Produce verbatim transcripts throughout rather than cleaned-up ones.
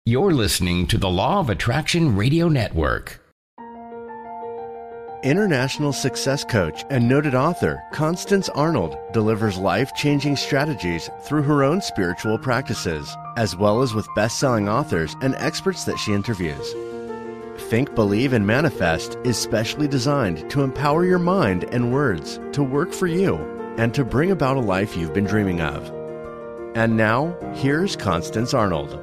You're listening to the Law of Attraction Radio Network. International success coach and noted author Constance Arnold delivers life-changing strategies through her own spiritual practices, as well as with best-selling authors and experts that she interviews. Think, Believe, and Manifest is specially designed to empower your mind and words to work for you and to bring about a life you've been dreaming of. And now, here's Constance Arnold.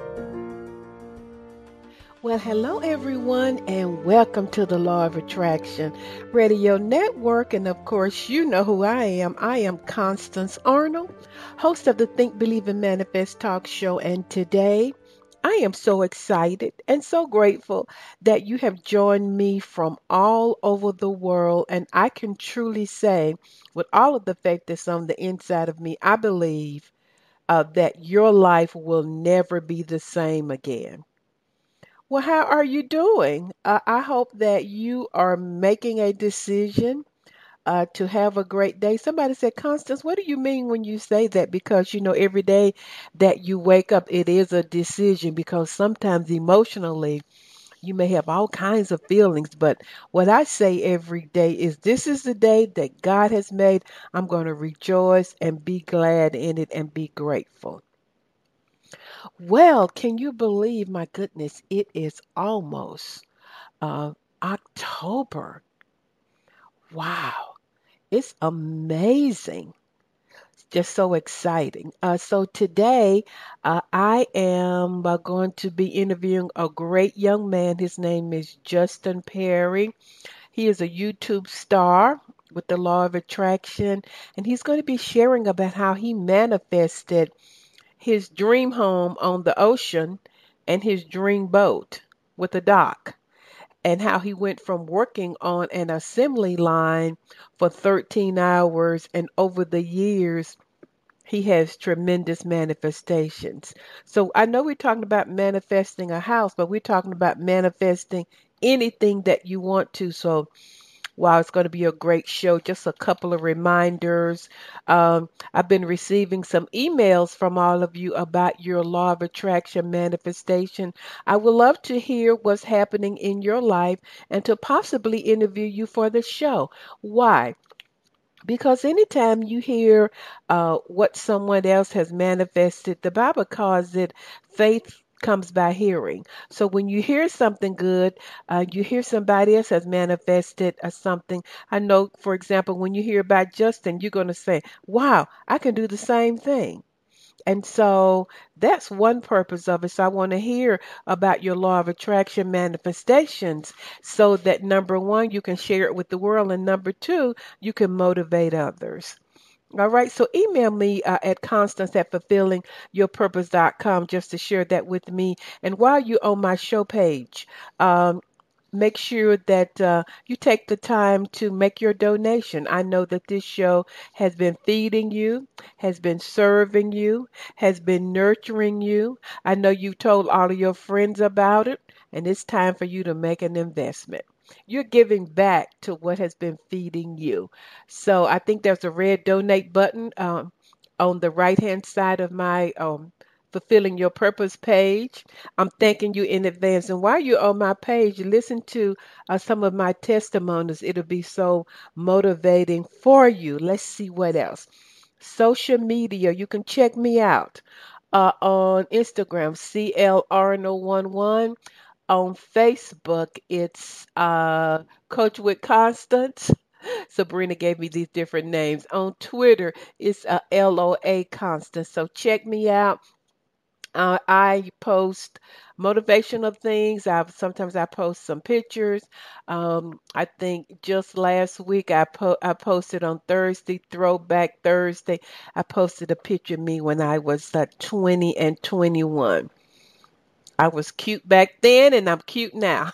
Well, hello everyone, and welcome to the Law of Attraction Radio Network. And of course, you know who I am. I am Constance Arnold, host of the Think, Believe, and Manifest talk show. And today, I am so excited and so grateful that you have joined me from all over the world. And I can truly say, with all of the faith that's on the inside of me, I believe uh, that your life will never be the same again. Well, how are you doing? Uh, I hope that you are making a decision uh, to have a great day. Somebody said, Constance, what do you mean when you say that? Because, you know, every day that you wake up, it is a decision because sometimes emotionally you may have all kinds of feelings. But what I say every day is this is the day that God has made. I'm going to rejoice and be glad in it and be grateful. Well, can you believe, my goodness, it is almost uh, October. Wow, it's amazing. It's just so exciting. Uh, so today, uh, I am uh, going to be interviewing a great young man. His name is Justin Perry. He is a YouTube star with the Law of Attraction, and he's going to be sharing about how he manifested his dream home on the ocean and his dream boat with a dock, and how he went from working on an assembly line for thirteen hours, and over the years he has tremendous manifestations. So I know we're talking about manifesting a house, but we're talking about manifesting anything that you want to. So wow, it's going to be a great show. Just a couple of reminders. Um, I've been receiving some emails from all of you about your law of attraction manifestation. I would love to hear what's happening in your life and to possibly interview you for the show. Why? Because anytime you hear uh, what someone else has manifested, the Bible calls it faith comes by hearing. So when you hear something good, uh, you hear somebody else has manifested uh, something. I know, for example, when you hear about Justin, you're going to say, wow, I can do the same thing. And so that's one purpose of it. So I want to hear about your law of attraction manifestations so that number one, you can share it with the world. And number two, you can motivate others. All right. So email me uh, at constance at fulfilling your purpose dot com just to share that with me. And while you're on my show page, um, make sure that uh, you take the time to make your donation. I know that this show has been feeding you, has been serving you, has been nurturing you. I know you've told all of your friends about it, and it's time for you to make an investment. You're giving back to what has been feeding you. So I think there's a red donate button um, on the right hand side of my um, fulfilling your purpose page. I'm thanking you in advance. And while you're on my page, listen to uh, some of my testimonies. It'll be so motivating for you. Let's see what else. Social media, you can check me out uh, on Instagram, C L Arnold eleven. On Facebook, it's uh, Coach with Constance. Sabrina gave me these different names. On Twitter, it's uh, L O A Constance. So check me out. Uh, I post motivational things. I sometimes I post some pictures. Um, I think just last week I po- I posted on Thursday, Throwback Thursday. I posted a picture of me when I was uh, twenty and twenty-one. I was cute back then, and I'm cute now.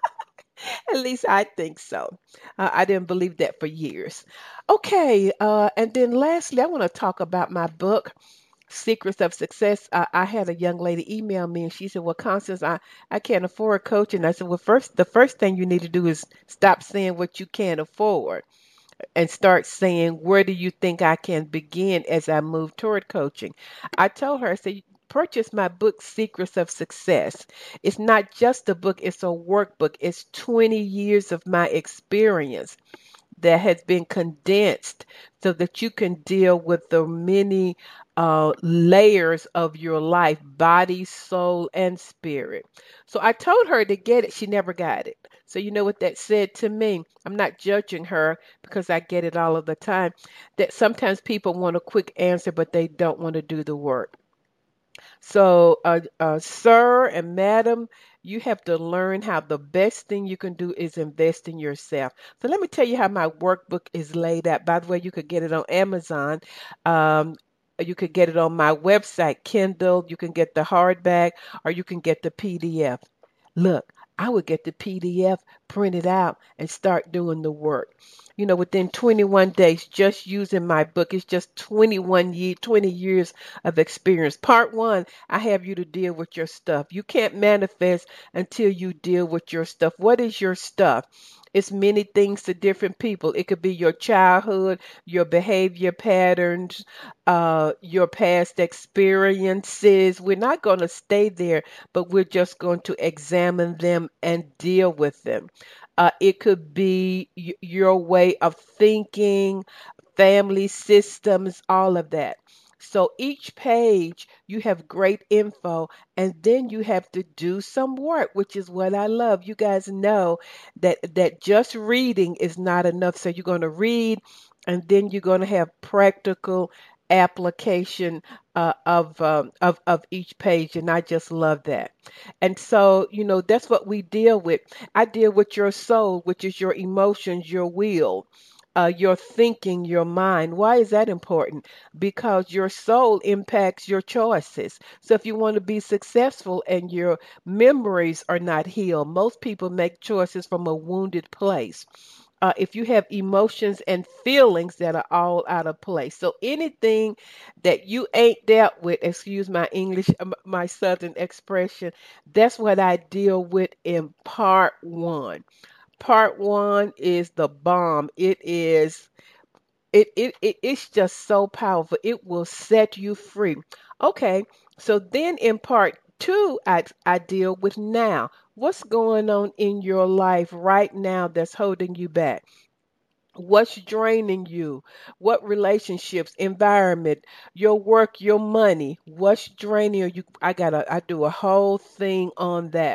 At least I think so. Uh, I didn't believe that for years. Okay, uh, and then lastly, I want to talk about my book. Secrets of Success. Uh, I had a young lady email me and she said, well, Constance, I, I can't afford coaching. I said, well, first, the first thing you need to do is stop saying what you can't afford and start saying, where do you think I can begin as I move toward coaching? I told her, I said, purchase my book, Secrets of Success. It's not just a book, it's a workbook. It's twenty years of my experience that has been condensed so that you can deal with the many uh, layers of your life, body, soul, and spirit. So I told her to get it. She never got it. So you know what that said to me? I'm not judging her because I get it all of the time. That sometimes people want a quick answer, but they don't want to do the work. So, uh, uh, sir and madam, you have to learn how the best thing you can do is invest in yourself. So let me tell you how my workbook is laid out. By the way, you could get it on Amazon. Um, you could get it on my website, Kindle. You can get the hardback or you can get the P D F. Look, I would get the P D F, print it out, and start doing the work. You know, within twenty-one days, just using my book, it's just twenty-one years, twenty years of experience. Part one, I have you to deal with your stuff. You can't manifest until you deal with your stuff. What is your stuff? It's many things to different people. It could be your childhood, your behavior patterns, uh, your past experiences. We're not going to stay there, but we're just going to examine them and deal with them. Uh, it could be y- your way of thinking, family systems, all of that. So each page, you have great info, and then you have to do some work, which is what I love. You guys know that that just reading is not enough. So you're going to read, and then you're going to have practical application uh, of um, of of each page, and I just love that. And so, you know, that's what we deal with. I deal with your soul, which is your emotions, your will, uh, your thinking, your mind. Why is that important? Because your soul impacts your choices. So if you want to be successful and your memories are not healed, most people make choices from a wounded place. Uh, if you have emotions and feelings that are all out of place. So anything that you ain't dealt with, excuse my English, um, my Southern expression, that's what I deal with in part one. Part one is the bomb. It is it, it, it it's just so powerful. It will set you free. Okay, so then in part two, I I deal with now. What's going on in your life right now that's holding you back? What's draining you? What relationships, environment, your work, your money? What's draining you? I gotta I do a whole thing on that.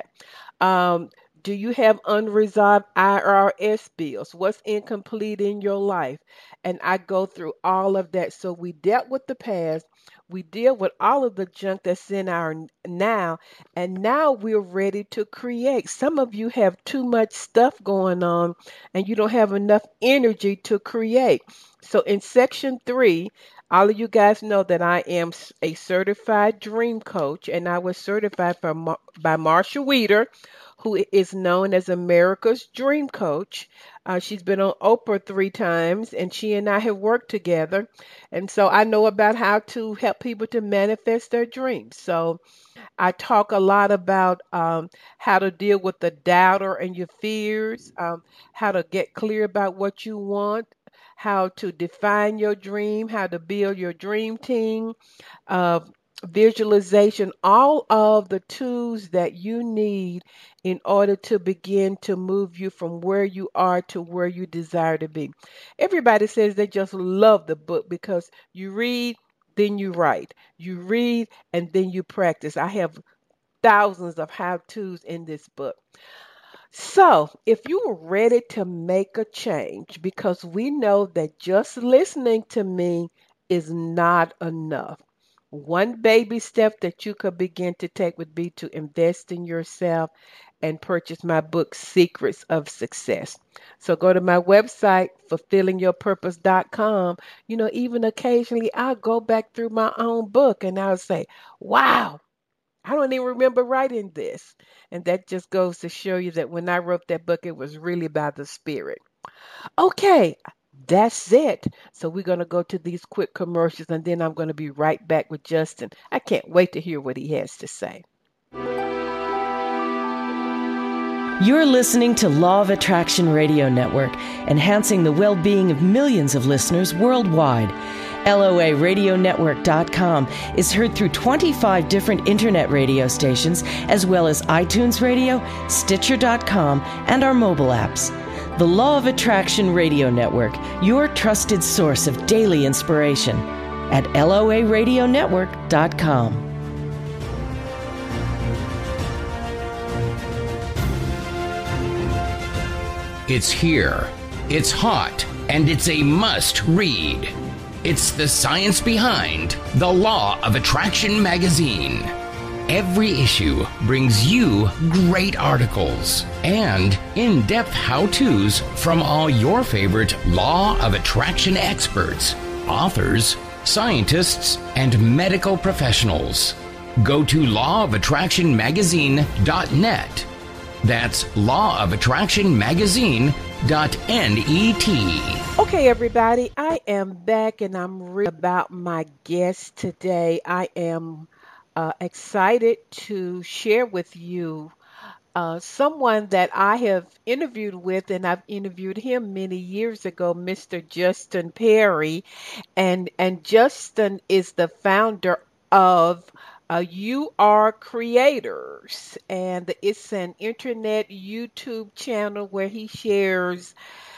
Um, do you have unresolved I R S bills? What's incomplete in your life? And I go through all of that. So we dealt with the past. We deal with all of the junk that's in our n- now, and now we're ready to create. Some of you have too much stuff going on and you don't have enough energy to create. So in section three, all of you guys know that I am s- a certified dream coach, and I was certified by, Mar- by Marsha Weeder, who i- is known as America's Dream Coach. Uh, she's been on Oprah three times, and she and I have worked together. And so I know about how to help people to manifest their dreams. So I talk a lot about um, how to deal with the doubter and your fears, um, how to get clear about what you want, how to define your dream, how to build your dream team, uh, visualization, all of the tools that you need in order to begin to move you from where you are to where you desire to be. Everybody says they just love the book because you read, then you write. You read and then you practice. I have thousands of how to's in this book. So, if you are ready to make a change, because we know that just listening to me is not enough. One baby step that you could begin to take would be to invest in yourself and purchase my book, Secrets of Success. So go to my website, fulfilling your purpose dot com. You know, even occasionally I'll go back through my own book and I'll say, wow, I don't even remember writing this. And that just goes to show you that when I wrote that book, it was really by the Spirit. Okay, that's it. So we're going to go to these quick commercials and then I'm going to be right back with Justin. I can't wait to hear what he has to say. You're listening to Law of Attraction Radio Network, enhancing the well-being of millions of listeners worldwide. L O A radio network dot com is heard through twenty-five different internet radio stations, as well as iTunes Radio, Stitcher dot com, and our mobile apps. The Law of Attraction Radio Network, your trusted source of daily inspiration, at L O A radio network dot com. It's here, it's hot, and it's a must-read. It's the science behind The Law of Attraction magazine. Every issue brings you great articles and in-depth how-tos from all your favorite Law of Attraction experts, authors, scientists, and medical professionals. Go to law of attraction magazine dot net. That's law of attraction magazine dot net. Okay, everybody, I am back and I'm real about my guest today. I am uh, excited to share with you uh, someone that I have interviewed with, and I've interviewed him many years ago, Mister Justin Perry. And, and Justin is the founder of Uh, You Are Creators, and it's an internet YouTube channel where he shares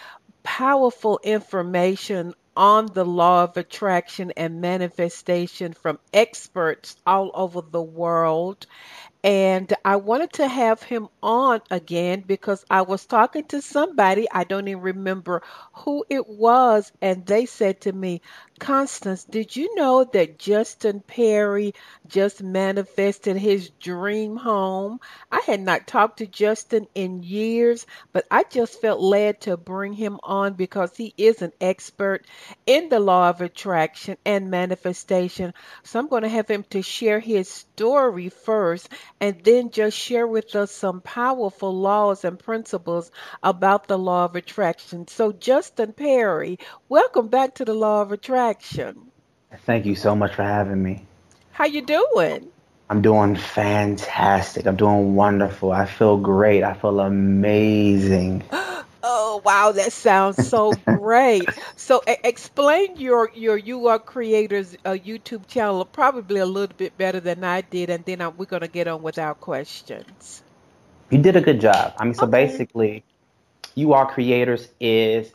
powerful information on the law of attraction and manifestation from experts all over the world. And I wanted to have him on again because I was talking to somebody, I don't even remember who it was, and they said to me, Constance, did you know that Justin Perry just manifested his dream home? I had not talked to Justin in years, but I just felt led to bring him on because he is an expert in the law of attraction and manifestation. So I'm going to have him to share his story first and then just share with us some powerful laws and principles about the law of attraction. So Justin Perry, welcome back to the Law of Attraction. Thank you so much for having me. How you doing? I'm doing fantastic. I'm doing wonderful. I feel great. I feel amazing. Oh, wow, that sounds so great. So e- explain your, your You Are Creators uh, YouTube channel probably a little bit better than I did, and then I, we're going to get on with our questions. You did a good job. I mean, so Okay. basically, You Are Creators is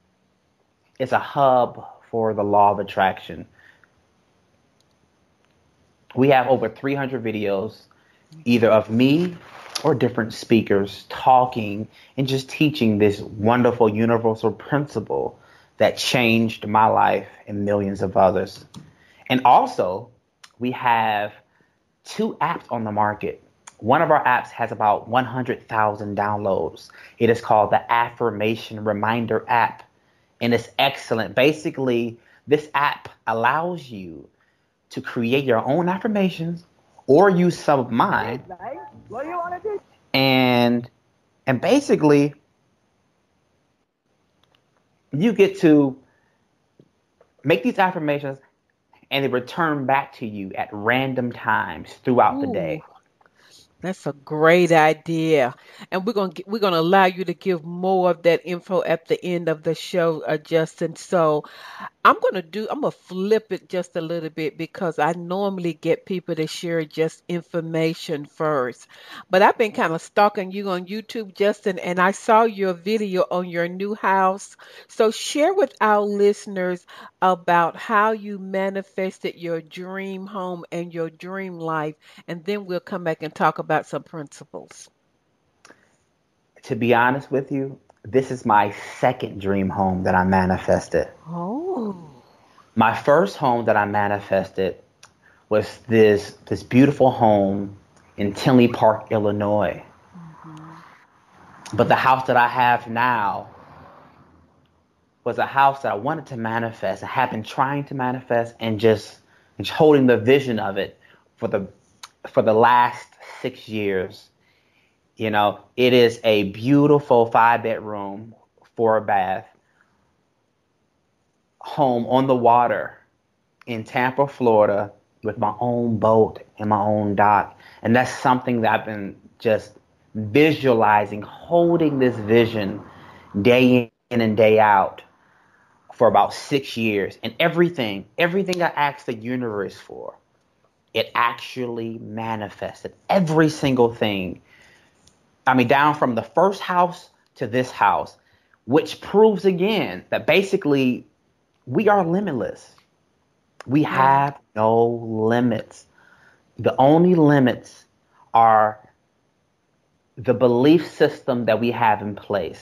it's a hub for the law of attraction. We have over three hundred videos, either of me or different speakers talking and just teaching this wonderful universal principle that changed my life and millions of others. And also, we have two apps on the market. One of our apps has about one hundred thousand downloads. It is called the Affirmation Reminder app, and it's excellent. Basically, this app allows you to create your own affirmations or use some of mine. And and basically, you get to make these affirmations and they return back to you at random times throughout the day. That's a great idea, and we're gonna get, we're gonna allow you to give more of that info at the end of the show, uh, Justin. So I'm gonna do I'm gonna flip it just a little bit because I normally get people to share just information first, but I've been kind of stalking you on YouTube, Justin, and I saw your video on your new house. So share with our listeners about how you manifested your dream home and your dream life, and then we'll come back and talk about some principles. To be honest with you, this is my second dream home that I manifested. Oh. My first home that I manifested was this this beautiful home in Tinley Park, Illinois. Mm-hmm. But the house that I have now was a house that I wanted to manifest. I have been trying to manifest and just, just holding the vision of it for the for the last six years. You know, it is a beautiful five bedroom, four bath home on the water in Tampa, Florida, with my own boat and my own dock. And that's something that I've been just visualizing, holding this vision day in and day out for about six years. And everything, everything I asked the universe for, it actually manifested. Every single thing. I mean, down from the first house to this house, which proves again that basically we are limitless. We have no limits. The only limits are the belief system that we have in place.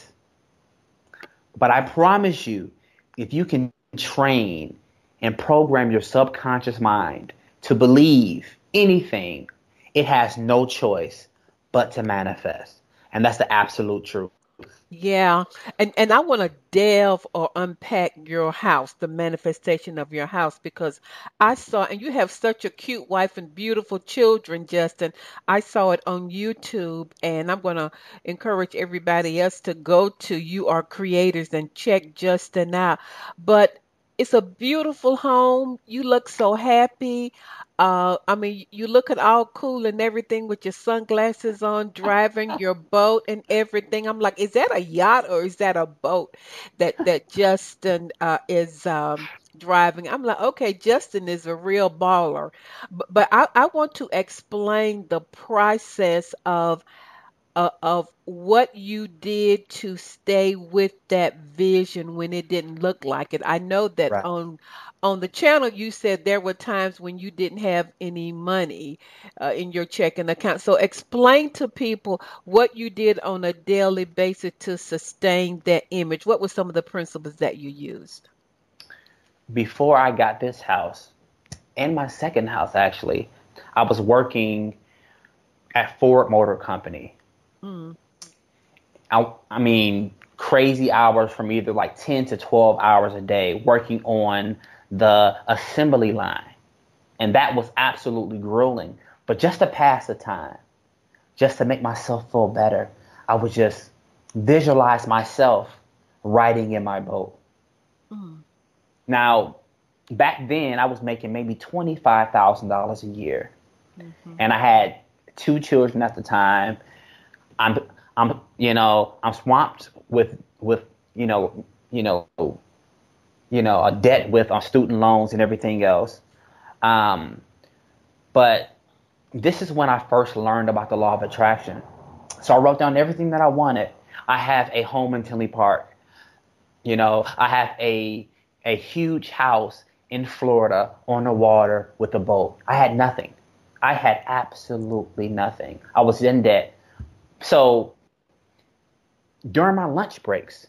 But I promise you, if you can train and program your subconscious mind to believe anything, it has no choice but to manifest. And that's the absolute truth. Yeah, and and I want to delve or unpack your house, the manifestation of your house, because I saw, and you have such a cute wife and beautiful children, Justin. I saw it on YouTube, and I'm going to encourage everybody else to go to You Are Creators and check Justin out. But it's a beautiful home. You look so happy. Uh, I mean, you looking all cool and everything with your sunglasses on, driving your boat and everything. I'm like, is that a yacht or is that a boat that that Justin uh, is um, driving? I'm like, okay, Justin is a real baller. But, but I, I want to explain the process of uh, of what you did to stay with that vision when it didn't look like it. I know that Right. on on the channel you said there were times when you didn't have any money uh, in your checking account. So explain to people what you did on a daily basis to sustain that image. What were some of the principles that you used? Before I got this house, and my second house actually, I was working at Ford Motor Company. Mm. I, I mean, crazy hours from either like ten to twelve hours a day working on the assembly line. And that was absolutely grueling. But just to pass the time, just to make myself feel better, I would just visualize myself riding in my boat. Mm. Now, back then, I was making maybe twenty-five thousand dollars a year. Mm-hmm. And I had two children at the time. I'm, I'm, you know, I'm swamped with, with, you know, you know, you know, a debt with on student loans and everything else. Um, but this is when I first learned about the law of attraction. So I wrote down everything that I wanted. I have a home in Tinley Park. You know, I have a, a huge house in Florida on the water with a boat. I had nothing. I had absolutely nothing. I was in debt. So during my lunch breaks,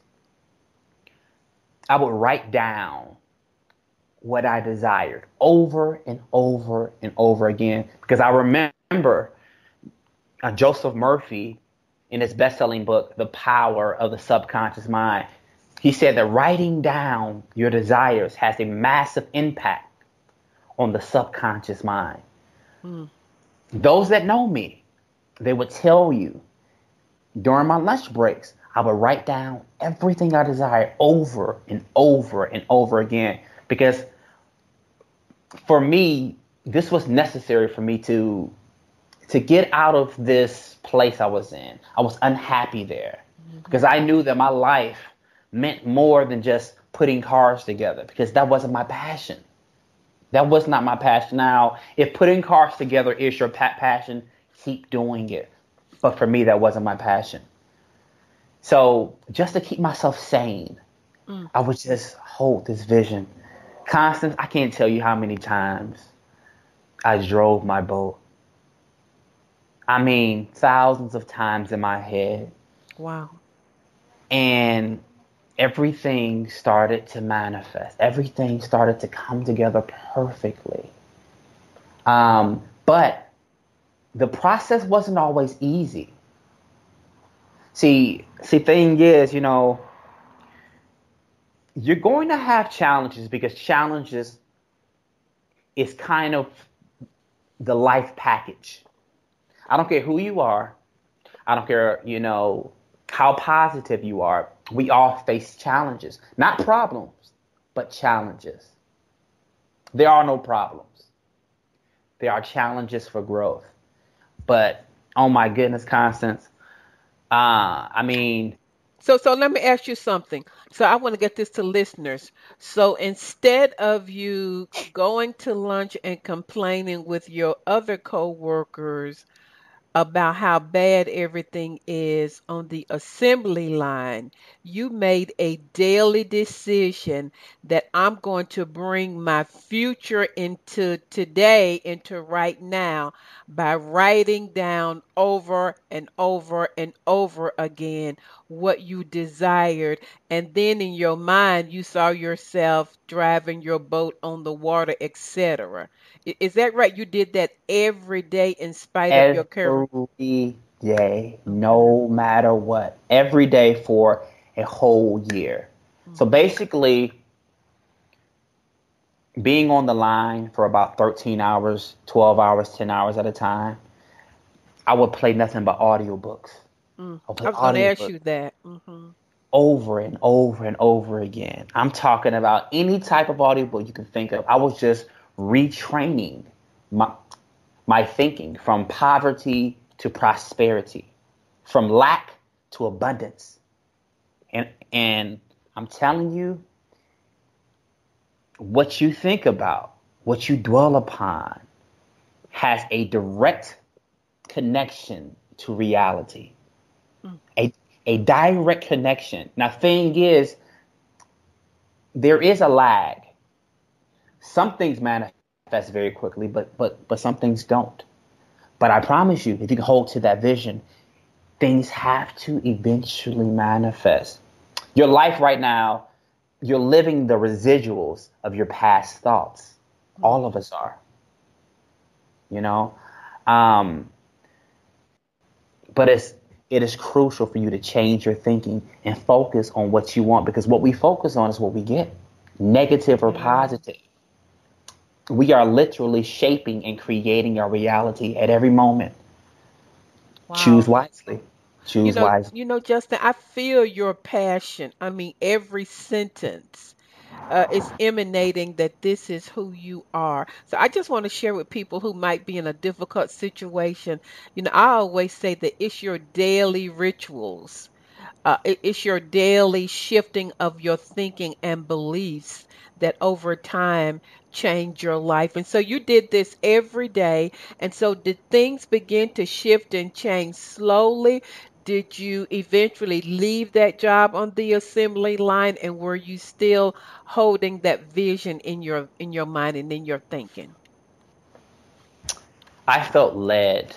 I would write down what I desired over and over and over again. Because I remember uh, Joseph Murphy in his best-selling book, The Power of the Subconscious Mind. He said that writing down your desires has a massive impact on the subconscious mind. Mm. Those that know me, they would tell you during my lunch breaks, I would write down everything I desired over and over and over again. Because for me, this was necessary for me to, to get out of this place I was in. I was unhappy there mm-hmm. because I knew that my life meant more than just putting cars together, because that wasn't my passion. That was not my passion. Now, if putting cars together is your pa- passion, keep doing it. But for me, that wasn't my passion. So just to keep myself sane, mm. I would just hold this vision. Constance, I can't tell you how many times I drove my boat. I mean, thousands of times in my head. Wow. And everything started to manifest. Everything started to come together perfectly. Um, but the process wasn't always easy. See, see, thing is, you know, you're going to have challenges, because challenges is kind of the life package. I don't care who you are. I don't care, you know, how positive you are. We all face challenges, not problems, but challenges. There are no problems. There are challenges for growth. But, oh my goodness, Constance, uh, I mean, So, so let me ask you something. So, I want to get this to listeners. So, instead of you going to lunch and complaining with your other coworkers about how bad everything is on the assembly line, you made a daily decision that I'm going to bring my future into today, into right now, by writing down over and over and over again what you desired. And then in your mind, you saw yourself driving your boat on the water, et cetera. I- Is that right? You did that every day in spite of your current. Every day, Okay. no matter what. Every day for a whole year. So Mm. basically, being on the line for about thirteen hours, twelve hours, ten hours at a time, I would play nothing but audiobooks. Mm. I would play I was going to ask audiobooks you that. Hmm. over and over and over again. I'm talking about any type of audiobook you can think of. I was just retraining my my thinking from poverty to prosperity, from lack to abundance. And and I'm telling you, what you think about, what you dwell upon, has a direct connection to reality. Mm. A a direct connection. Now, thing is, there is a lag. Some things manifest very quickly, but but but some things don't. But I promise you, if you can hold to that vision, things have to eventually manifest. Your life right now, you're living the residuals of your past thoughts. Mm. All of us are, you know. Um, but it's it is crucial for you to change your thinking and focus on what you want, because what we focus on is what we get, negative or Yeah. positive. We are literally shaping and creating our reality at every moment. Choose Wow. wisely. You Choose know, wisely. you know, Justin, I feel your passion. I mean, every sentence uh, is emanating that this is who you are. So I just want to share with people who might be in a difficult situation. You know, I always say that it's your daily rituals. Uh, it- it's your daily shifting of your thinking and beliefs that over time change your life. And so you did this every day. And so did things begin to shift and change slowly? Did you eventually leave that job on the assembly line, and were you still holding that vision in your in your mind and in your thinking? I felt led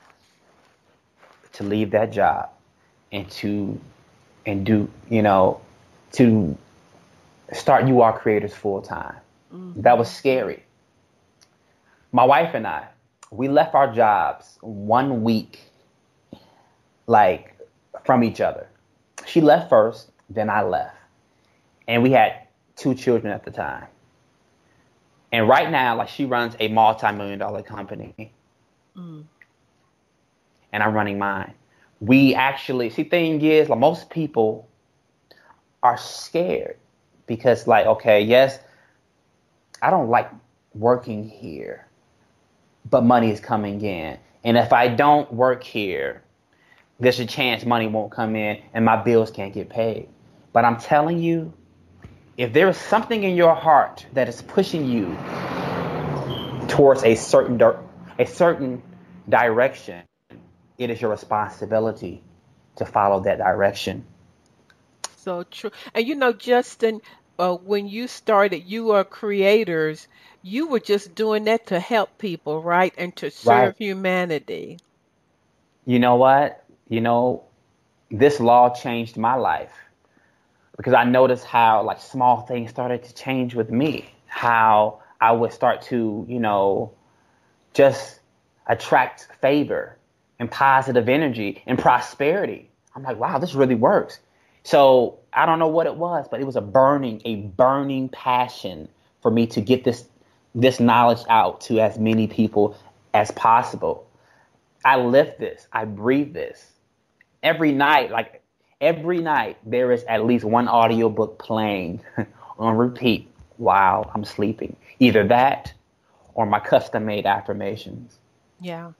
to leave that job and to and do, you know, to start You Are Creators full time. That was Hmm. scary. My wife and I, we left our jobs one week, like, from each other. She left first, then I left. And we had two children at the time. And right now, like, she runs a multi-million dollar company, Mm. and I'm running mine. We actually, see, thing is, like, most people are scared because, like, okay, yes, I don't like working here, but money is coming in. And if I don't work here, there's a chance money won't come in and my bills can't get paid. But I'm telling you, if there is something in your heart that is pushing you towards a certain dir- a certain direction, it is your responsibility to follow that direction. So true. And you know, Justin, uh, when you started, you are creators. You were just doing that to help people, right? And to Right. serve humanity. You know what? You know, this law changed my life because I noticed how, like, small things started to change with me. How I would start to, you know, just attract favor and positive energy and prosperity. I'm like, wow, this really works. So I don't know what it was, but it was a burning, a burning passion for me to get this this knowledge out to as many people as possible. I live this, I breathe this. Every night, like every night, there is at least one audiobook playing on repeat while I'm sleeping. Either that or my custom made affirmations. Yeah.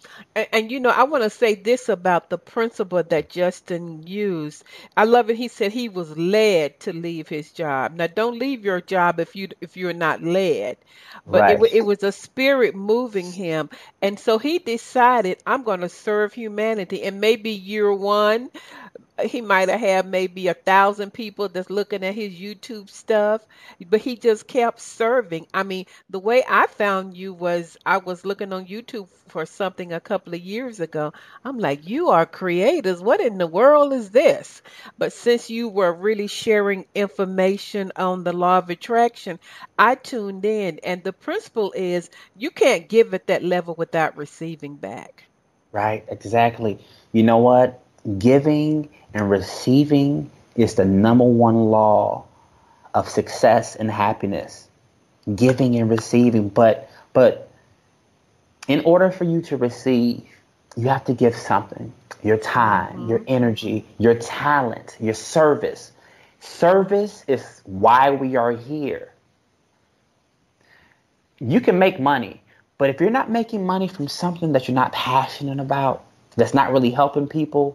And, and you know, I want to say this about the principle that Justin used. I love it. He said he was led to leave his job. Now, don't leave your job if you if you're not led. But it wa- Right. it was a spirit moving him, and so he decided, I'm going to serve humanity. And maybe year one, he might have had maybe a thousand people that's looking at his YouTube stuff, but he just kept serving. I mean, the way I found you was I was looking on YouTube for something a couple of years ago. I'm like, you are creators. What in the world is this? But since you were really sharing information on the law of attraction, I tuned in. And the principle is you can't give at that level without receiving back. Right. Exactly. You know what? Giving and receiving is the number one law of success and happiness. Giving and receiving. But but in order for you to receive, you have to give something. Your time, your energy, your talent, your service. Service is why we are here. You can make money, but if you're not making money from something that you're not passionate about, that's not really helping people,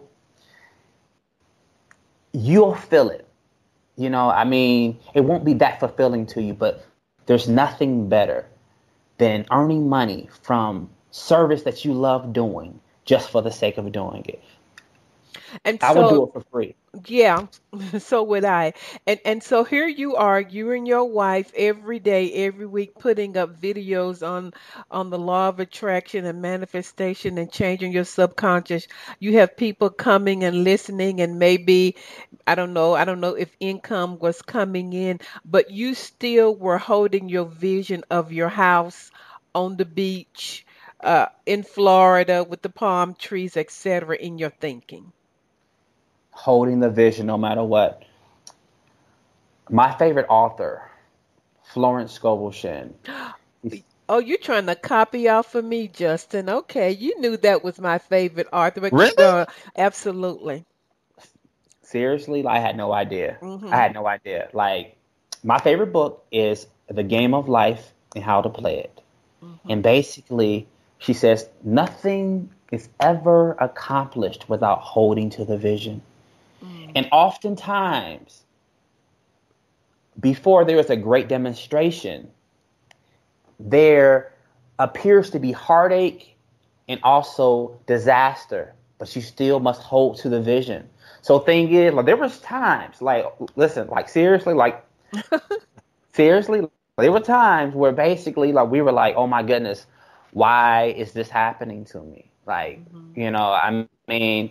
you'll feel it. You know, I mean, it won't be that fulfilling to you, but there's nothing better than earning money from service that you love doing just for the sake of doing it. And I would so do it for free. yeah, so would I. And and so here you are, you and your wife every day, every week putting up videos on on the law of attraction and manifestation and changing your subconscious. You have people coming and listening and maybe I don't know, I don't know if income was coming in, but you still were holding your vision of your house on the beach, uh, in Florida with the palm trees, et cetera, in your thinking. Holding the vision no matter what. My favorite author, Florence Scovel Shinn. Oh, you're trying to copy off of me, Justin. Okay, you knew that was my favorite author, but keep Really? going. Absolutely. Seriously, I had no idea. I Hmm. had no idea. Like, my favorite book is The Game of Life and How to Play It. Hmm. And basically, she says nothing is ever accomplished without holding to the vision. Mm. And oftentimes, before there is a great demonstration, there appears to be heartache and also disaster, but you still must hold to the vision. So thing is, like there was times, like listen, like seriously, like seriously, there were times where basically like we were like, oh my goodness, why is this happening to me? Like, Mhm. you know, I mean,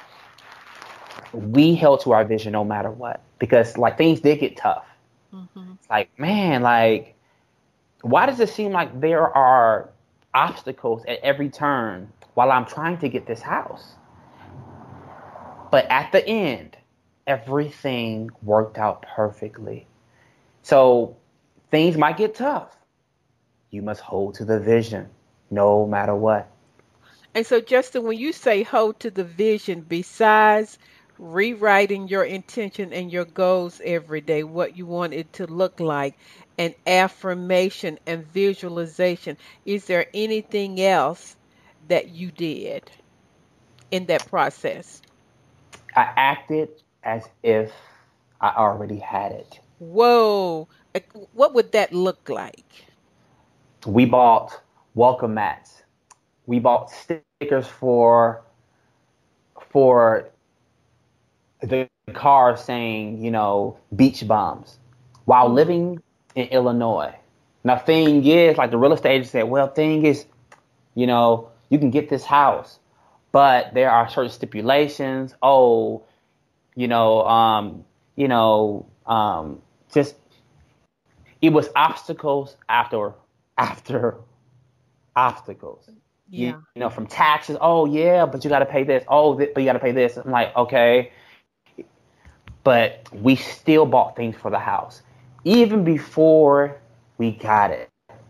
we held to our vision no matter what because like things did get tough. Mhm. It's like, man, like why does it seem like there are obstacles at every turn while I'm trying to get this house? But at the end, everything worked out perfectly. So things might get tough. You must hold to the vision no matter what. And so, Justin, when you say hold to the vision, besides rewriting your intention and your goals every day, what you want it to look like, and affirmation and visualization, is there anything else that you did in that process? I acted as if I already had it. Whoa, like, what would that look like? We bought welcome mats. We bought stickers for for the car saying, you know, beach bums while Mm. living in Illinois. Now, thing is, like the real estate agent said, well, thing is, you know, you can get this house, but there are certain stipulations. Oh, you know, um, you know, um, just it was obstacles after after obstacles. You, Yeah. you know, from taxes. Oh yeah, but you got to pay this. Oh, th- but you got to pay this. I'm like, okay, but we still bought things for the house, even before we got it.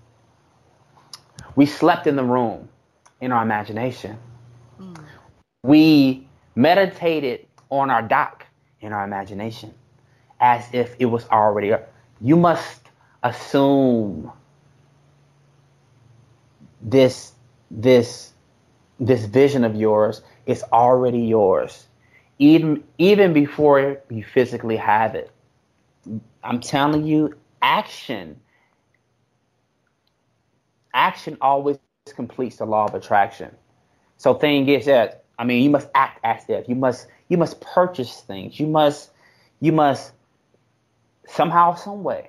We slept in the room in our imagination. Mm. We meditated on our dock in our imagination as if it was already. You must assume this this this vision of yours is already yours, even even before you physically have it. I'm telling you, action, action always completes the law of attraction. So thing is that, I mean, you must act as if. You must you must purchase things. You must you must somehow, some way,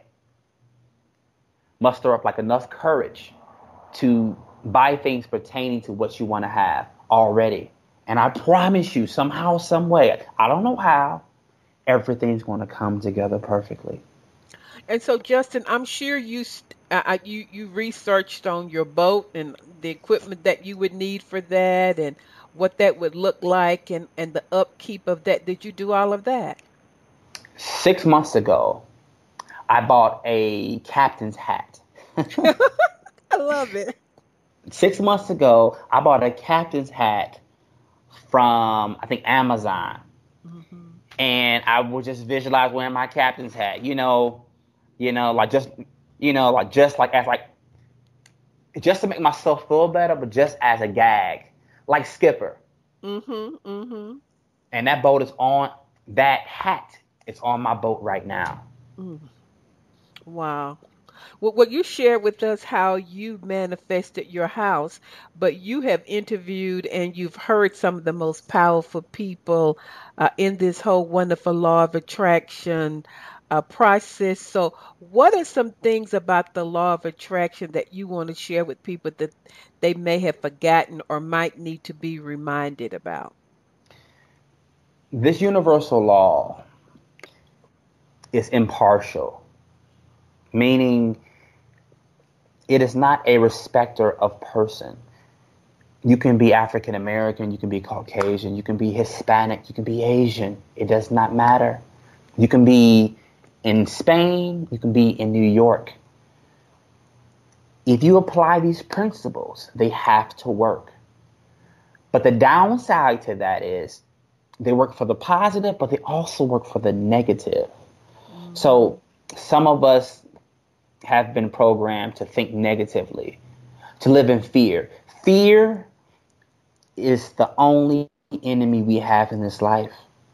muster up like enough courage to buy things pertaining to what you want to have already. And I promise you, somehow, some way, I don't know how, everything's going to come together perfectly. And so, Justin, I'm sure you st- uh, uh, you you researched on your boat and the equipment that you would need for that, and what that would look like, and and the upkeep of that. Did you do all of that? Six months ago, I bought a captain's hat. I love it. Six months ago, I bought a captain's hat from, I think, Amazon. Hmm. And I would just visualize wearing my captain's hat, you know, you know, like just, you know, like just like as like, just to make myself feel better, but just as a gag, like Skipper. Mm-hmm. Mm-hmm. And that boat is on, that hat is on my boat right now. Mm. Wow. Well, well, you shared with us how you manifested your house, but you have interviewed and you've heard some of the most powerful people uh, in this whole wonderful law of attraction uh, process. So, what are some things about the law of attraction that you want to share with people that they may have forgotten or might need to be reminded about? This universal law is impartial, meaning it is not a respecter of person. You can be African American, you can be Caucasian, you can be Hispanic, you can be Asian. It does not matter. You can be in Spain, you can be in New York. If you apply these principles, they have to work. But the downside to that is they work for the positive, but they also work for the negative. Mm-hmm. So some of us have been programmed to think negatively, to live in fear. Fear is the only enemy we have in this life.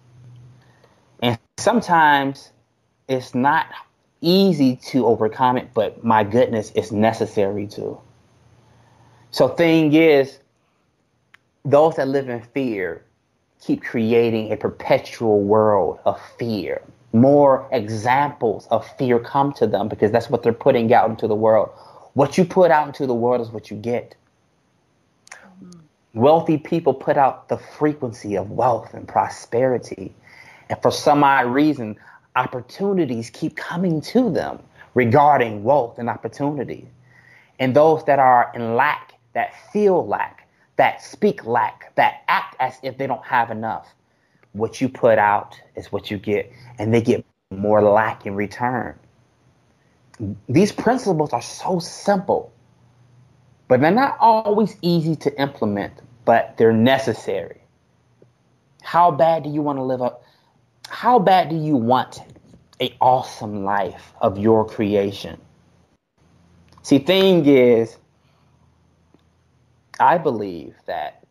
And sometimes it's not easy to overcome it, but my goodness, it's necessary to. So thing is, those that live in fear keep creating a perpetual world of fear. More examples of fear come to them because that's what they're putting out into the world. What you put out into the world is what you get. Mm-hmm. Wealthy people put out the frequency of wealth and prosperity. And for some odd reason, opportunities keep coming to them regarding wealth and opportunity. And those that are in lack, that feel lack, that speak lack, that act as if they don't have enough, what you put out is what you get, and they get more lack in return. These principles are so simple, but they're not always easy to implement, but they're necessary. How bad do you want to live up? How bad do you want an awesome life of your creation? See, thing is, I believe that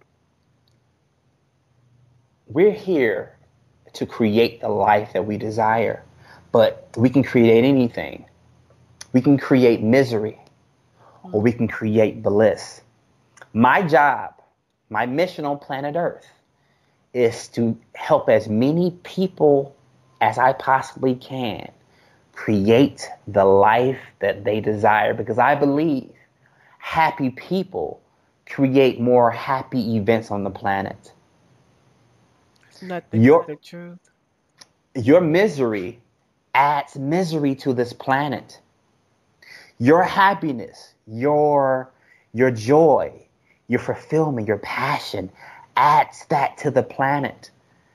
we're here to create the life that we desire, but we can create anything. We can create misery, or we can create bliss. My job, my mission on planet Earth is to help as many people as I possibly can create the life that they desire, because I believe happy people create more happy events on the planet. It's nothing your, but the truth. Your misery adds misery to this planet. Your happiness, your, your joy, your fulfillment, your passion adds that to the planet.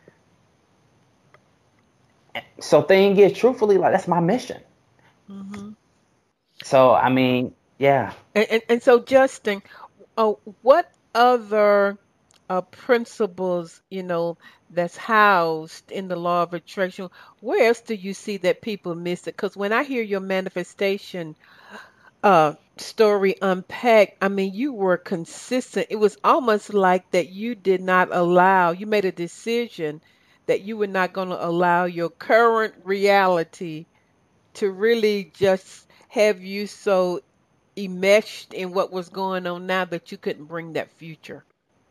So thing is, truthfully, like that's my mission. Mm-hmm. So, I mean, yeah. And, and, and so, Justin, uh, what other uh, principles, you know, that's housed in the law of attraction, where else do you see that people miss it? Because when I hear your manifestation uh, story unpacked, I mean, you were consistent. It was almost like that you did not allow, you made a decision that you were not going to allow your current reality to really just have you so enmeshed in what was going on now that you couldn't bring that future.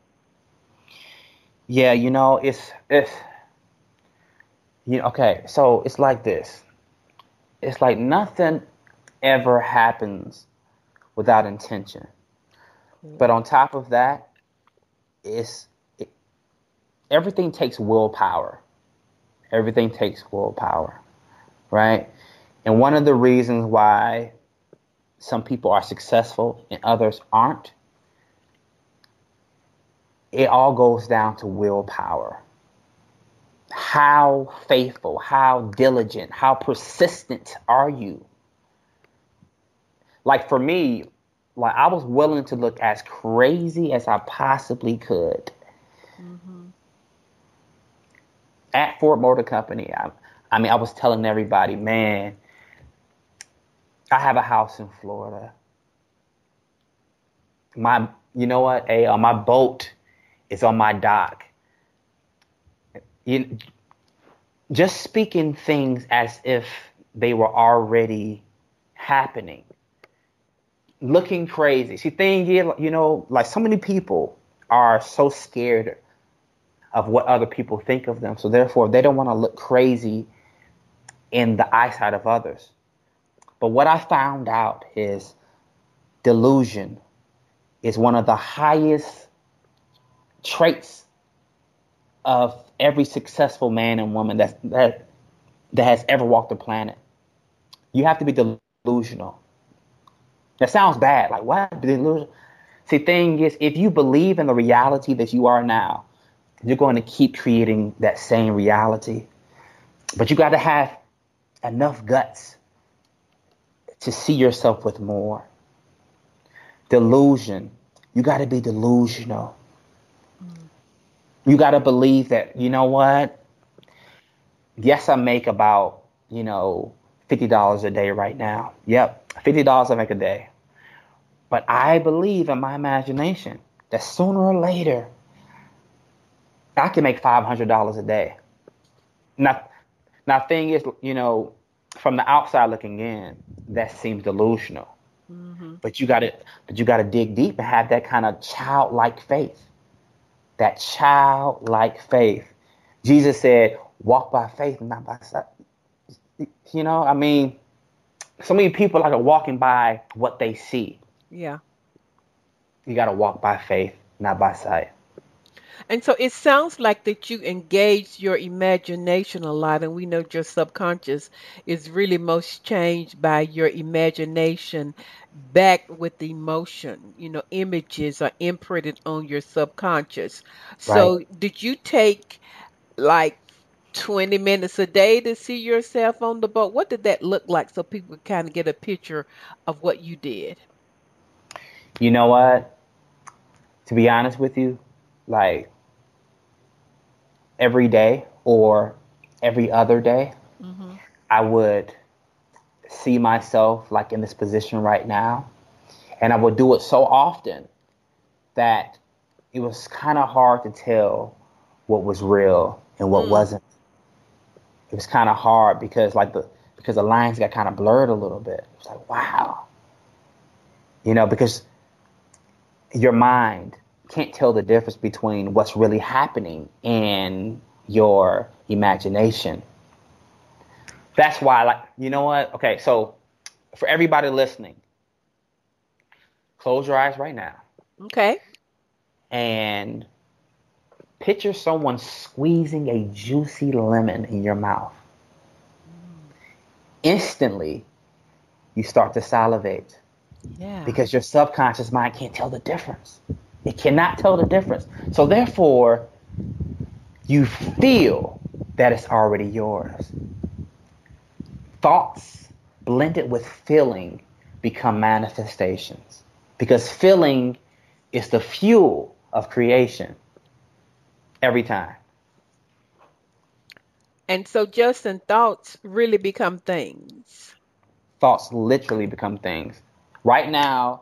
Yeah, you know, it's it's you know, okay, so it's like this. It's like nothing ever happens without intention. But on top of that, it's it, everything takes willpower. Everything takes willpower, right? And one of the reasons why some people are successful and others aren't, it all goes down to willpower. How faithful, how diligent, how persistent are you? Like for me, like I was willing to look as crazy as I possibly could. Mm-hmm. At Ford Motor Company, I, I mean, I was telling everybody, man, I have a house in Florida. My, you know what? Hey, uh, my boat is on my dock. You, just speaking things as if they were already happening. Looking crazy. See, thing is, you know, like so many people are so scared of what other people think of them. So therefore, they don't want to look crazy in the eyesight of others. But what I found out is delusion is one of the highest traits of every successful man and woman that's, that that has ever walked the planet. You have to be delusional. That sounds bad. Like, what? Delusional? See, thing is, if you believe in the reality that you are now, you're going to keep creating that same reality. But you got to have enough guts to see yourself with more. Delusion. You got to be delusional. Mm. You got to believe that, you know what? Yes, I make about, you know, fifty dollars a day right now. Yep, fifty dollars I make a day. But I believe in my imagination that sooner or later, I can make five hundred dollars a day. Now, now, thing is, you know, from the outside looking in, that seems delusional. Mm-hmm. But you got to, but you got to dig deep and have that kind of childlike faith. That childlike faith. Jesus said, "Walk by faith, not by sight." You know, I mean, so many people like are walking by what they see. Yeah. You got to walk by faith, not by sight. And so it sounds like that you engage your imagination a lot, and we know your subconscious is really most changed by your imagination backed with emotion. You know, images are imprinted on your subconscious. So Right. did you take like twenty minutes a day to see yourself on the boat? What did that look like so people kind of get a picture of what you did? You know what? To be honest with you, like every day or every other day, mm-hmm. I would see myself like in this position right now. And I would do it so often that it was kind of hard to tell what was real and what mm. wasn't. It was kind of hard because like the because the lines got kind of blurred a little bit. It was like, wow. You know, because your mind can't tell the difference between what's really happening and your imagination. That's why, like, you know what? Okay, so for everybody listening, close your eyes right now. Okay. And picture someone squeezing a juicy lemon in your mouth. Instantly, you start to salivate. Yeah. Because your subconscious mind can't tell the difference. It cannot tell the difference. So therefore, you feel that it's already yours. Thoughts blended with feeling become manifestations. Because feeling is the fuel of creation every time. And so Justin, thoughts really become things. Thoughts literally become things. Right now,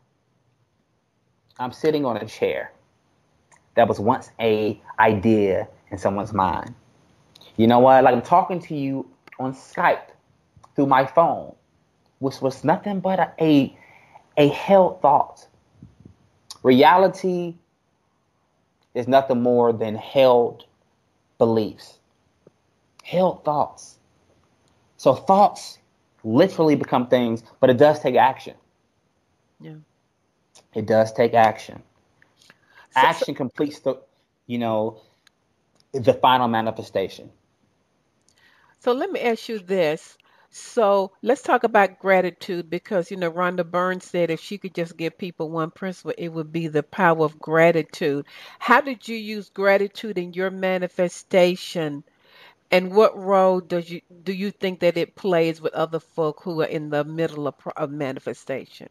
I'm sitting on a chair that was once a idea in someone's mind. You know what? Like, I'm talking to you on Skype through my phone, which was nothing but a a, a held thought. Reality is nothing more than held beliefs, held thoughts. So thoughts literally become things, but it does take action. Yeah. It does take action. So, Action so, completes the, you know, the final manifestation. so let me ask you this. So let's talk about gratitude because, you know, Rhonda Byrne said if she could just give people one principle, it would be the power of gratitude. How did you use gratitude in your manifestation? And what role does you do you think that it plays with other folk who are in the middle of, pro- of manifestation?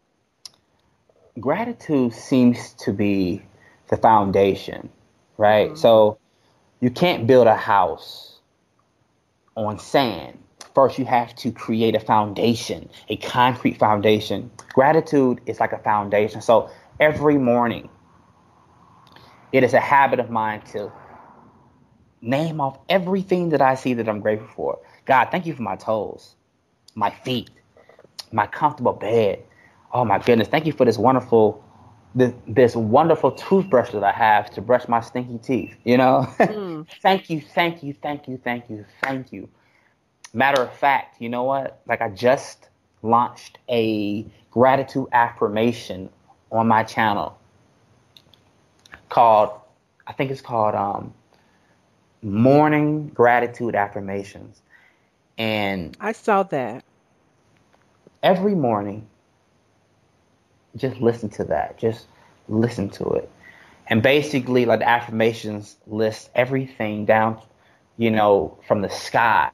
Gratitude seems to be the foundation, right? Hmm. So you can't build a house on sand. First, you have to create a foundation, a concrete foundation. Gratitude is like a foundation. So every morning, it is a habit of mine to name off everything that I see that I'm grateful for. God, thank you for my toes, my feet, my comfortable bed. Oh my goodness, thank you for this wonderful, this, this wonderful toothbrush that I have to brush my stinky teeth. You know, Mm. thank you, thank you, thank you, thank you, thank you. Matter of fact, you know what? Like, I just launched a gratitude affirmation on my channel called, I think it's called um, Morning Gratitude Affirmations. And I saw that. every morning, just listen to that. Just listen to it. And basically, like, the affirmations list everything down, you know, from the sky,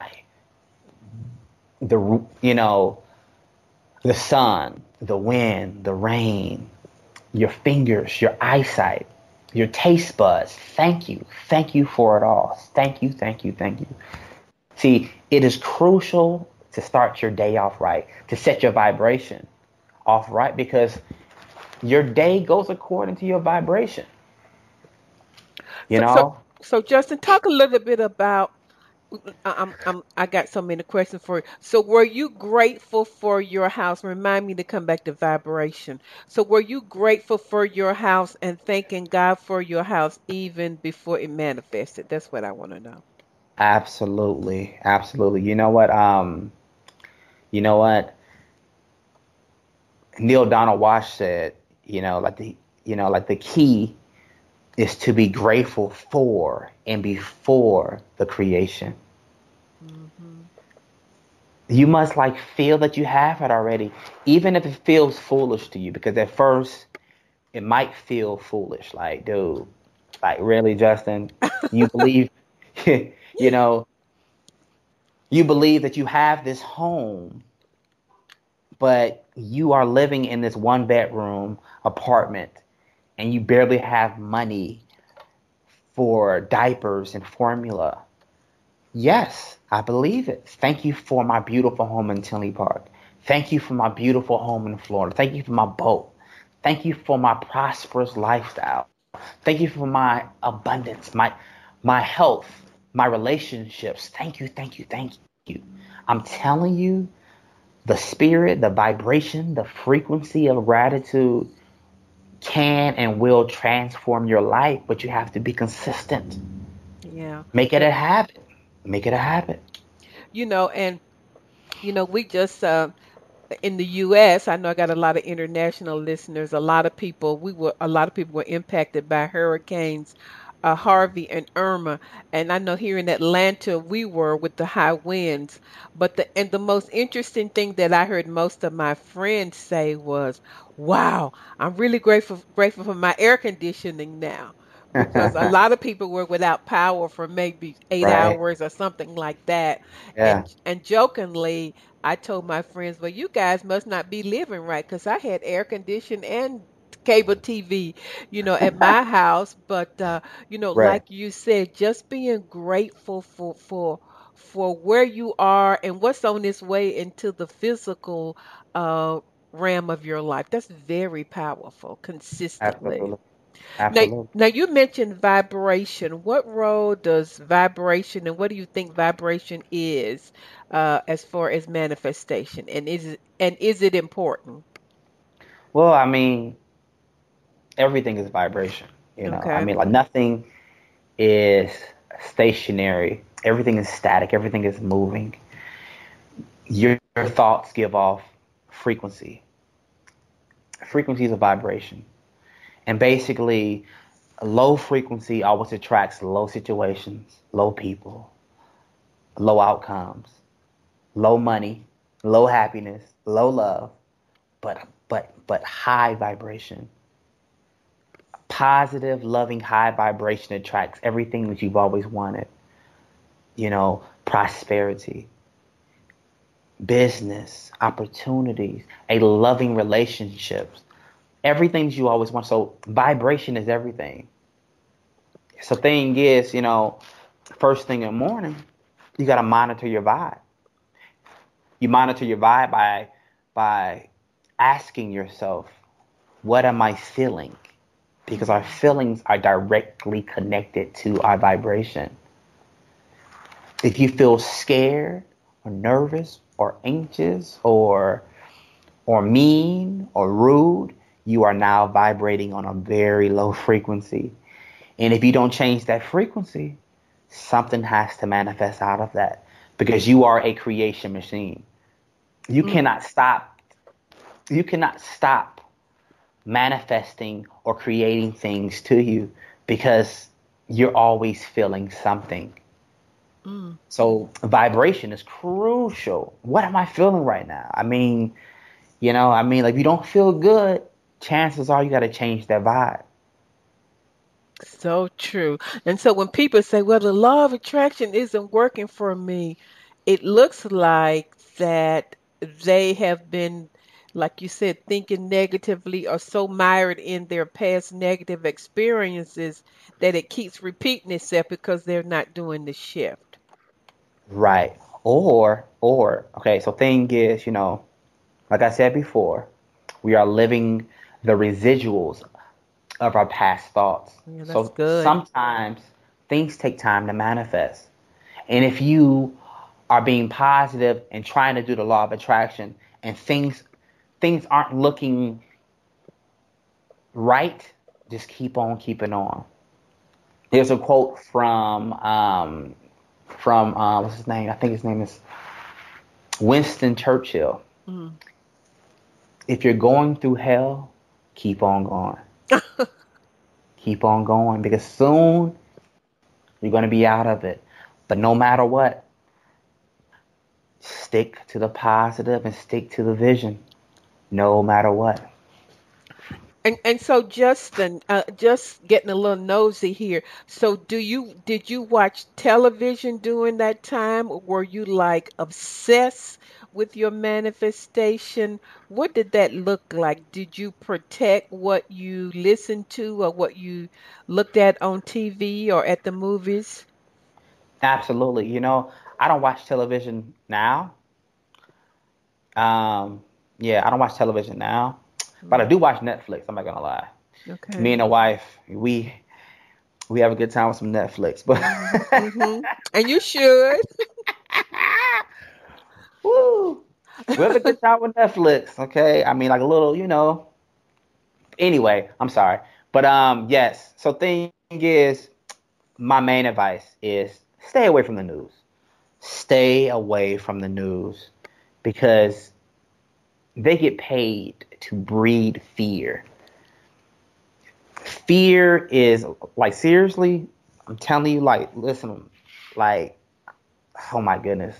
the, you know, the sun, the wind, the rain, your fingers, your eyesight, your taste buds. Thank you. Thank you for it all. Thank you, thank you, thank you. See, it is crucial to start your day off right, to set your vibration off right, because your day goes according to your vibration. You So, so, know, so Justin, talk a little bit about. I- I'm, I'm, I got so many questions for you. So, were you grateful for your house? Remind me to come back to vibration. So, were you grateful for your house and thanking God for your house even before it manifested? That's what I want to know. absolutely, absolutely. You know what? Um, you know what? Neil Donald Walsh said, you know, like the, you know, like the key is to be grateful for and before the creation. Hmm. You must like feel that you have it already, even if it feels foolish to you, because at first it might feel foolish. Like, dude, like, really, Justin, you believe, you know, you believe that you have this home, but you are living in this one bedroom apartment and you barely have money for diapers and formula. Yes, I believe it. Thank you for my beautiful home in Tinley Park. Thank you for my beautiful home in Florida. Thank you for my boat. Thank you for my prosperous lifestyle. Thank you for my abundance, my my health, my relationships. Thank you, thank you, thank you. I'm telling you, the spirit, the vibration, the frequency of gratitude can and will transform your life, but you have to be consistent. Yeah. Make it And, a habit. Make it a habit. you know, and, you know, we just, uh, in the U S, I know I got a lot of international listeners. A lot of people, we were, a lot of people were impacted by hurricanes, uh, Harvey and Irma. And I know here in Atlanta, we were with the high winds. But the, and the most interesting thing that I heard most of my friends say was, wow, I'm really grateful, grateful for my air conditioning now. Because a lot of people were without power for maybe eight Right. hours or something like that. Yeah. And and jokingly, I told my friends, well, you guys must not be living right because I had air conditioning and cable T V, you know, at my house. But uh, you know, Right. like you said, just being grateful for for for where you are and what's on its way into the physical. Uh, realm of your life. That's very powerful, consistently. Absolutely. Now, Absolutely. now you mentioned vibration. What role does vibration and what do you think vibration is uh, as far as manifestation? And is it, and is it important? Well, I mean, everything is vibration. You know, I Okay. mean, like nothing is stationary. Everything is static. Everything is moving. Your, your thoughts give off frequency. Frequency is a vibration. And basically, low frequency always attracts low situations, low people, low outcomes, low money, low happiness, low love, but but but high vibration. Positive, loving, high vibration attracts everything that you've always wanted. You know, prosperity, business, opportunities, a loving relationships, everything that you always want. So vibration is everything. So thing is, you know, first thing in the morning, you got to monitor your vibe. You monitor your vibe by by asking yourself, what am I feeling? Because our feelings are directly connected to our vibration. If you feel scared or nervous or anxious or or mean or rude, you are now vibrating on a very low frequency. And if you don't change that frequency, something has to manifest out of that because you are a creation machine. You Mm. cannot stop. You cannot stop manifesting or creating things to you because you're always feeling something. Mm. So vibration is crucial. What am I feeling right now? I mean, you know, I mean, like if you don't feel good, chances are you got to change that vibe. So true. And so when people say, well, the law of attraction isn't working for me, it looks like that they have been, like you said, thinking negatively or so mired in their past negative experiences that it keeps repeating itself because they're not doing the shift. Right. Or, or, okay, so thing is, you know, like I said before, we are living the residuals of our past thoughts. Yeah, that's So good. sometimes things take time to manifest. And if you are being positive and trying to do the law of attraction and things things aren't looking right, just keep on keeping on. There's a quote from um from uh, what's his name? I think his name is Winston Churchill. Mm. If you're going through hell, keep on going. Keep on going because soon you're going to be out of it. But no matter what, stick to the positive and stick to the vision. No matter what. And and so Justin, uh, just getting a little nosy here. So do you did you watch television during that time, or were you like obsessed with your manifestation? What did that look like? Did you protect what you listened to or what you looked at on T V or at the movies? Absolutely. You know, I don't watch television now. Um, yeah, I don't watch television now, but I Mm. do watch Netflix. I'm not gonna lie. Me Okay. and the wife, we we have a good time with some Netflix. But Mm-hmm. Mm-hmm. And you should. woo, we have a good time with Netflix. Okay, I mean, like a little, you know. Anyway, I'm sorry, but um, yes. So thing is, my main advice is stay away from the news. Stay away from the news because they get paid to breed fear. Fear is like seriously, I'm telling you, like, listen, like, oh my goodness.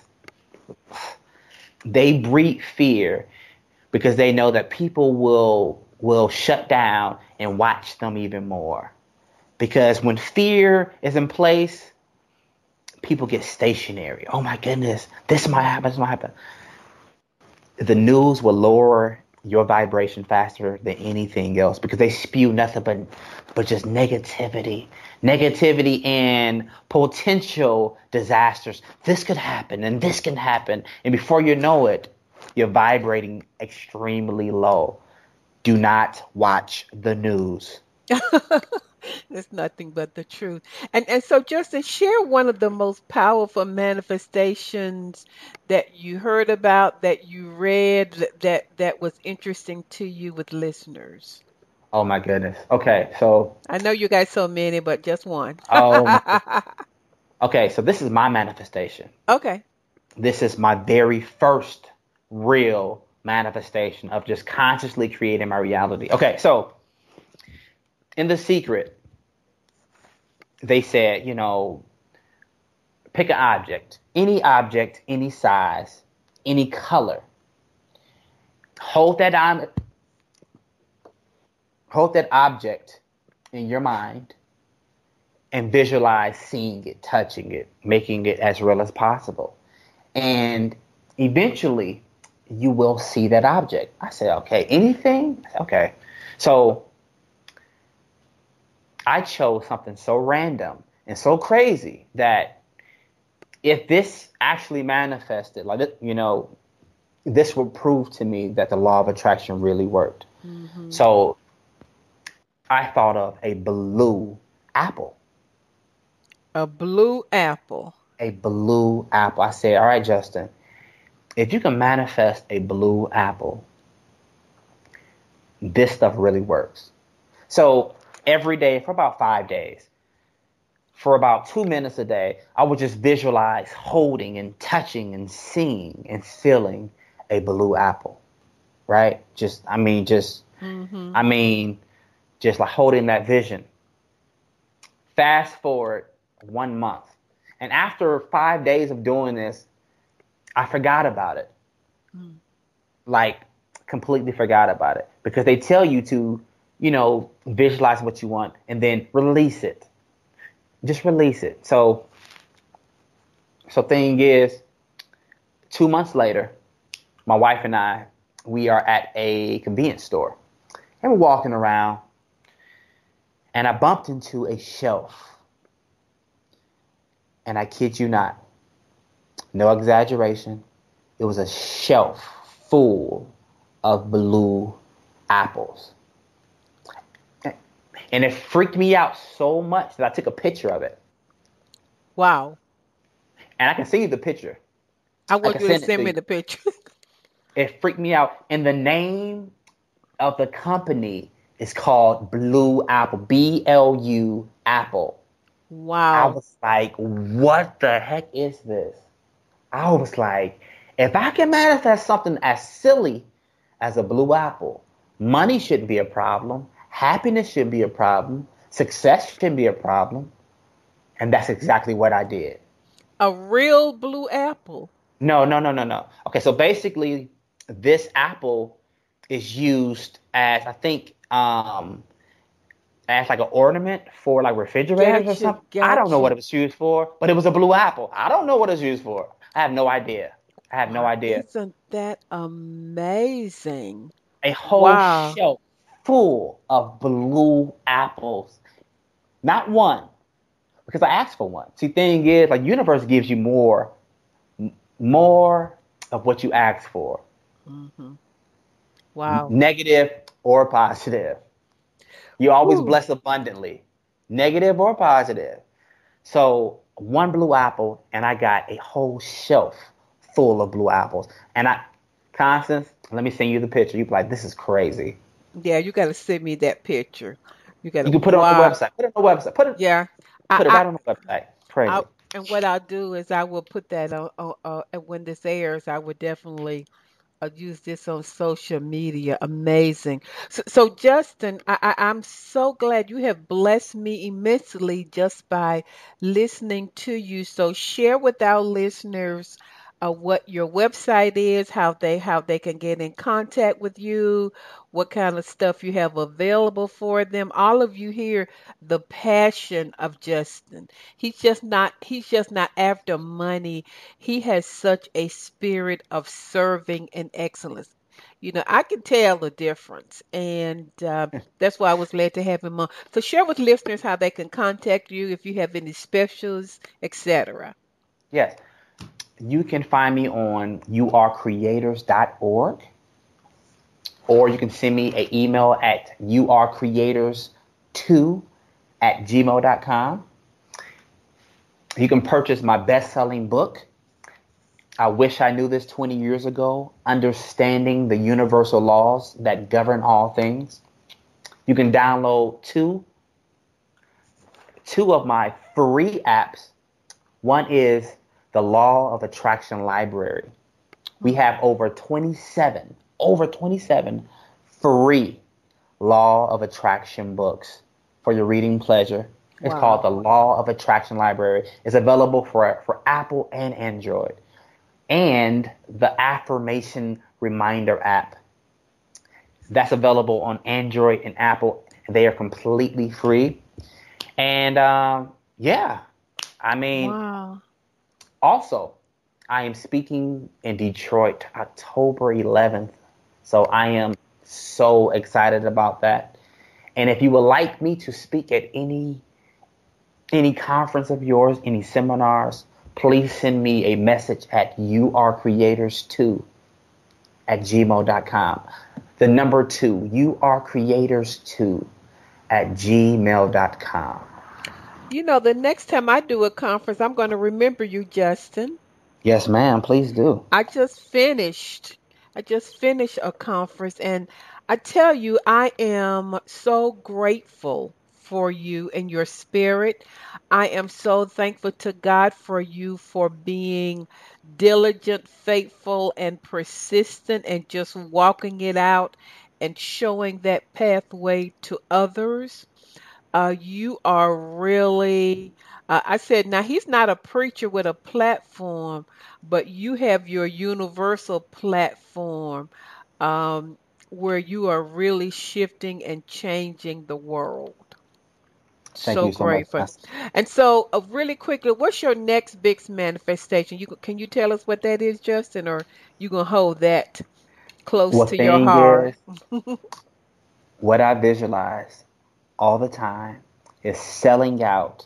They breed fear because they know that people will will shut down and watch them even more. Because when fear is in place, people get stationary. Oh my goodness, this might happen, this might happen. The news will lower your vibration faster than anything else because they spew nothing but but just negativity. Negativity and potential disasters. This could happen and this can happen. And before you know it, You're vibrating extremely low. Do not watch the news. It's nothing but the truth. And and so Justin, share one of the most powerful manifestations that you heard about, that you read, that that, that was interesting to you with listeners. Oh my goodness. Okay, so I know you got so many, but just one. oh my okay, so this is my manifestation. Okay. This is my very first real manifestation of just consciously creating my reality. Okay, so in The Secret, they said, you know, pick an object, any object, any size, any color. Hold that on, hold that object in your mind and visualize seeing it, touching it, making it as real as possible. And eventually you will see that object. I said, okay, anything? Okay. So I chose something so random and so crazy that if this actually manifested, like, you know, this would prove to me that the law of attraction really worked. Mm-hmm. So I thought of a blue apple. A blue apple. A blue apple. I said, all right, Justin, if you can manifest a blue apple, this stuff really works. So every day for about five days, for about two minutes a day, I would just visualize holding and touching and seeing and feeling a blue apple, right? Just, I mean, just, mm-hmm. I mean, just like holding that vision. Fast forward one month. And after five days of doing this, I forgot about it. Mm. Like, completely forgot about it. Because they tell you to, you know, visualize what you want and then release it. Just release it. So, so thing is, two months later, my wife and I, we are at a convenience store. And we're walking around. And I bumped into a shelf. And I kid you not, no exaggeration, it was a shelf full of blue apples. And it freaked me out so much that I took a picture of it. Wow. And I can send you the picture. I want I you to send me you. the picture. It freaked me out. And the name of the company is called Blue Apple. B L U Apple. Wow. I was like, what the heck is this? I was like, if I can manifest something as silly as a blue apple, money shouldn't be a problem. Happiness shouldn't be a problem. Success shouldn't be a problem. And that's exactly what I did. A real blue apple? No, no, no, no, no. Okay, so basically, this apple is used as, I think, um, as like an ornament for like refrigerators gotcha, or something. Gotcha. I don't know what it was used for, but it was a blue apple. I don't know what it was used for. I have no idea. I have no idea. Isn't that amazing? A whole wow. shelf full of blue apples. Not one, because I asked for one. See, thing is, like, universe gives you more, more of what you ask for. Mm-hmm. Wow. Negative or positive. You always Ooh. bless abundantly, negative or positive. So one blue apple, and I got a whole shelf full of blue apples. And I, Constance, let me send you the picture. You'd be like, this is crazy. Yeah, you got to send me that picture. You got to. You can put it wow. on the website. Put it on the website. Put it. Yeah. Put I, it right I, on the website. Crazy. I, and what I'll do is I will put that on. on uh, when this airs, I would definitely. I'll use this on social media. Amazing. So, so Justin, I, I, I'm so glad you have blessed me immensely just by listening to you. So share with our listeners uh, what your website is, how they how they can get in contact with you, what kind of stuff you have available for them. All of you hear the passion of Justin. He's just not he's just not after money. He has such a spirit of serving and excellence. You know, I can tell the difference, and uh, that's why I was glad to have him on. So share with listeners how they can contact you if you have any specials, et cetera. Yes. you can find me on you are creators dot org, or you can send me an email at you are creators two at gmail dot com. You can purchase my best-selling book, I Wish I Knew This twenty years ago, Understanding the Universal Laws That Govern All Things. You can download two, two of my free apps. One is the Law of Attraction Library. We have over twenty-seven, over twenty-seven free Law of Attraction books for your reading pleasure. It's wow. called the Law of Attraction Library. It's available for, for Apple and Android. And the Affirmation Reminder app. That's available on Android and Apple. They are completely free. And um, yeah, I mean, wow. Also, I am speaking in Detroit October eleventh. So I am so excited about that. And if you would like me to speak at any any conference of yours, any seminars, please send me a message at you are creators two at gmail dot com. The number two, you are creators two at gmail dot com. You know, the next time I do a conference, I'm going to remember you, Justin. Yes, ma'am. Please do. I just finished. I just finished a conference, and I tell you, I am so grateful for you and your spirit. I am so thankful to God for you for being diligent, faithful, and persistent, and just walking it out and showing that pathway to others. Uh, you are really, uh, I said, now he's not a preacher with a platform, but you have your universal platform um, where you are really shifting and changing the world. Thank so you so grateful. much. And so, uh, really quickly, what's your next big manifestation? You can you tell us what that is, Justin, or you gonna hold that close What to your thing heart? is, what I visualize all the time is selling out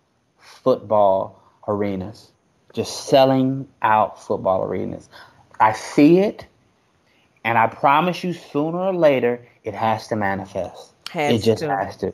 football arenas, just selling out football arenas. I see it, and I promise you, sooner or later, it has to manifest. Has it just to. has to.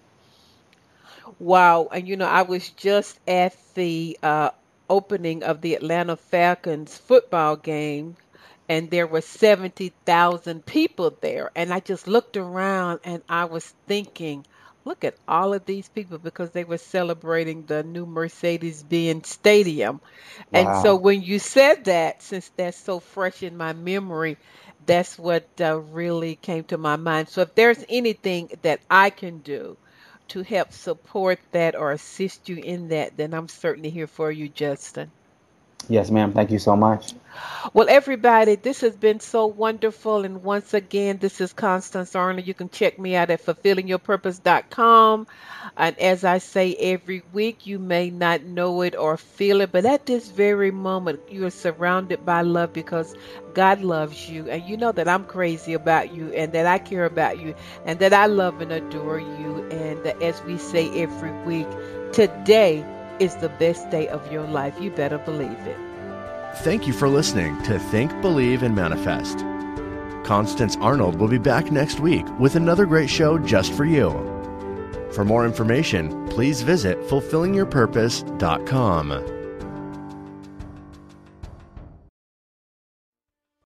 Wow. And you know, I was just at the uh, opening of the Atlanta Falcons football game, and there were seventy thousand people there. And I just looked around and I was thinking, look at all of these people, because they were celebrating the new Mercedes-Benz Stadium. And so Wow. when you said that, since that's so fresh in my memory, that's what uh, really came to my mind. So if there's anything that I can do to help support that or assist you in that, then I'm certainly here for you, Justin. Yes, ma'am. Thank you so much. Well, everybody, this has been so wonderful. And once again, this is Constance Arnold. You can check me out at fulfilling your purpose dot com. And as I say every week, you may not know it or feel it, but at this very moment, you are surrounded by love because God loves you. And you know that I'm crazy about you and that I care about you and that I love and adore you. And that, as we say every week, today is the best day of your life. You better believe it. Thank you for listening to Think, Believe, and Manifest. Constance Arnold will be back next week with another great show just for you. For more information, please visit fulfilling your purpose dot com.